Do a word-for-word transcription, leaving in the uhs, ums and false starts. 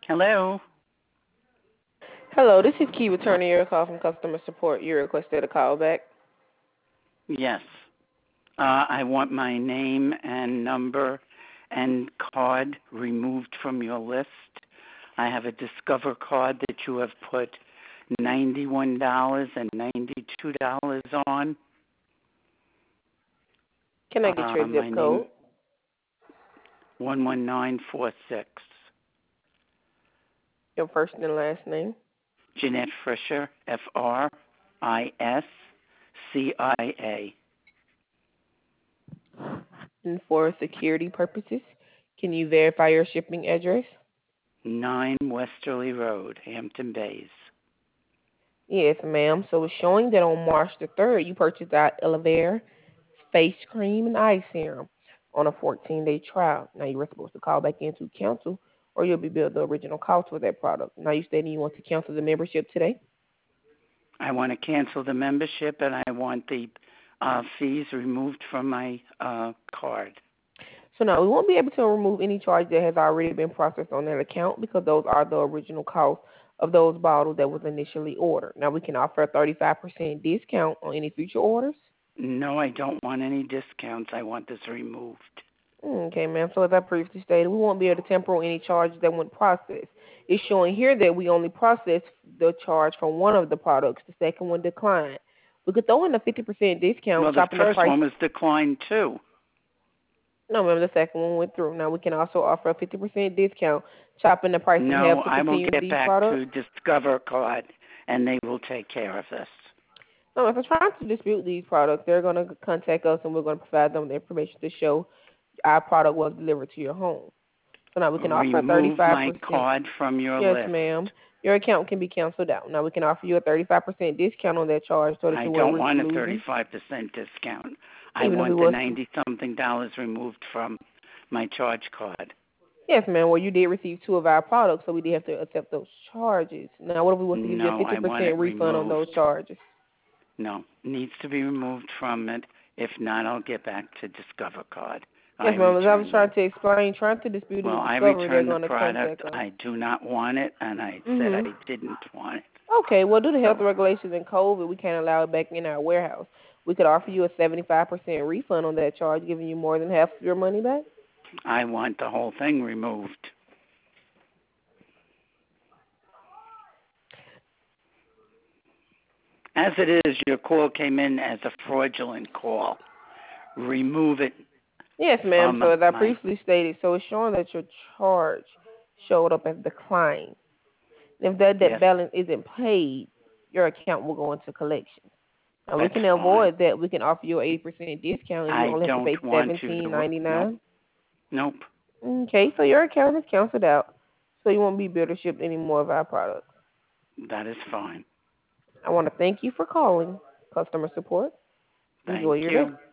Hello. Hello, this is Key returning your call from customer support. You requested a call back. Yes. Uh, I want my name and number and card removed from your list. I have a Discover card that you have put ninety-one dollars and ninety-two dollars on. Can I get Uh, your my zip name code? one one nine four six. Your first and last name? Jeanette Frischer, F R I S C I A. And for security purposes, can you verify your shipping address? nine Westerly Road, Hampton Bays. Yes, ma'am. So it's showing that on March the third, you purchased our Elevare face cream and eye serum on a fourteen-day trial. Now, you were supposed to call back in to cancel, or you'll be billed the original cost for that product. Now, you stating you want to cancel the membership today? I want to cancel the membership and I want the uh, fees removed from my uh, card. So now we won't be able to remove any charge that has already been processed on that account because those are the original cost of those bottles that was initially ordered. Now we can offer a thirty-five percent discount on any future orders. No, I don't want any discounts. I want this removed. Okay, ma'am. So as I previously stated, we won't be able to temper any charges that weren't processed. It's showing here that we only processed the charge from one of the products. The second one declined. We could throw in a fifty percent discount, Well, the chopping the first price. one was declined too. No, ma'am, the second one went through. Now we can also offer a fifty percent discount, chopping the price in No, half to I will continue get these back products. to Discover card and they will take care of this. No, if they're trying to dispute these products, they're going to contact us and we're going to provide them the information to show our product was delivered to your home. So now we can offer a Remove my thirty-five percent. card from your Yes, list. ma'am. Your account can be canceled out. Now we can offer you a thirty-five percent discount on that charge so that I you won't don't risk want a losing. thirty-five percent discount. I Even if we want the was to. ninety-something dollars removed from my charge card. Yes, ma'am. Well, you did receive two of our products, so we did have to accept those charges. Now, what if we was to give you a No, fifty I want it percent refund on removed. those charges? No, needs to be removed from it. If not, I'll get back to Discover card. I Yes, ma'am. As I was return trying them. to explain, trying to dispute it Well, with I Discovery, they're returned the going to product. contact us. I do not want it, and I said I Mhm. didn't want it. Okay. Well, due to health So regulations and COVID, we can't allow it back in our warehouse. We could offer you a seventy-five percent refund on that charge, giving you more than half of your money back. I want the whole thing removed. As it is, your call came in as a fraudulent call. Remove it Yes, ma'am. from So as I my. previously stated, so it's showing that your charge showed up as declined. If that that Yes, balance isn't paid, your account will go into collections. Now we that's can fine. avoid that. We can offer you an eighty percent discount, and you I only have to don't pay want you seventeen to. ninety Nope, nine. nope. Okay, so your account is canceled out, so you won't be able to ship any more of our products. That is fine. I want to thank you for calling customer support. Thank Enjoy your day. you.